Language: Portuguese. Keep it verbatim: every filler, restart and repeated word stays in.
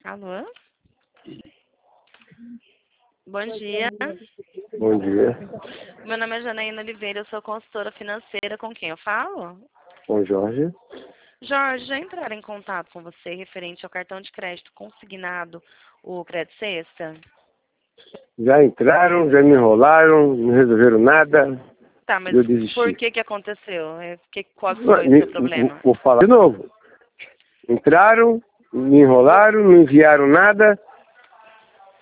Alô? Bom dia. Bom dia. Meu nome é Janaína Oliveira, eu sou consultora financeira. Com quem eu falo? Com Jorge. Jorge, já entraram em contato com você referente ao cartão de crédito consignado, o Crédito Sexta? Já entraram, já me enrolaram, não resolveram nada. Tá, mas Eu desisti. por que que aconteceu? É, que, qual que Não, foi o me- seu problema? Vou falar de novo. Entraram, me enrolaram, não enviaram nada.